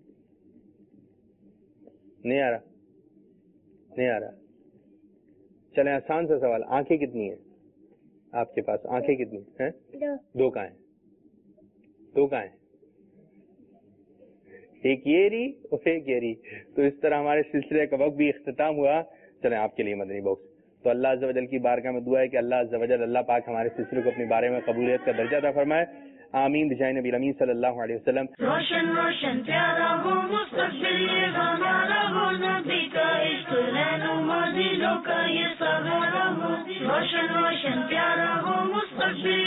Speaker 2: नहीं आ रहा, नहीं आ रहा। चलें, आसान सा सवाल, आंखें कितनी हैं आपके पास? आंखें कितनी हैं?
Speaker 4: दो।
Speaker 2: दो कहाँ हैं? दो कहाँ हैं? एक ये रही और एक ये रही। तो इस तरह हमारे सिलसिले का वक्त भी इख्तिताम हुआ। चलें, आपके लिए मदनी बॉक्स। तो अल्लाह अज़्ज़ व जल की बारगाह में दुआ है कि अल्लाह अज़्ज़ व जल, अल्लाह पाक हमारे सिलसिले को अपनी बारे में कबूलियत का दर्जा अता फरमाए। आमीन बिजाय नबी अमीन सल्लल्लाहु अलैहि वसल्लम।
Speaker 1: रोशन रोशन प्यारा हो मुस्तक़बिल, ये हमारा हो नबी का इश्क़, रहनुमा दिलों का ये सहारा हो। रोशन रोशन प्यारा हो मुस्तक़बिल,